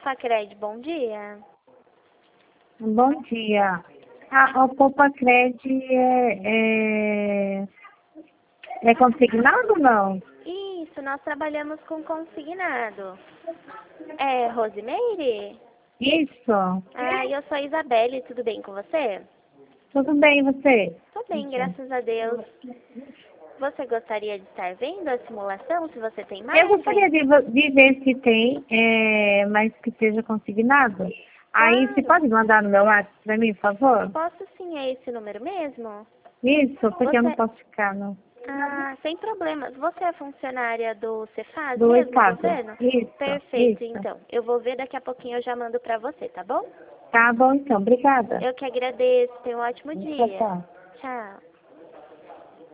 Poupa-Cred, bom dia. Bom dia. O Poupa-Cred é consignado ou não? Isso, nós trabalhamos com consignado. É, Rosimeire? Isso. Eu sou a Isabelle, tudo bem com você? Tudo bem, e você? Tô bem, graças a Deus. Você gostaria de estar vendo a simulação, se você tem mais? Eu gostaria de ver se tem, mas que seja consignado. Aí, você Claro. pode mandar no meu WhatsApp para mim, por favor? Posso sim, é esse número mesmo? Isso, porque eu não Você... posso ficar no, sem problemas. Você é funcionária do Cefaz do mesmo, Estado. governo? Isso, Perfeito, isso. então. Eu vou ver daqui a pouquinho, eu já mando pra você, tá bom? Tá bom, então. Obrigada. Eu que agradeço. Tenha um ótimo Tchau, dia. tchau. Tchau.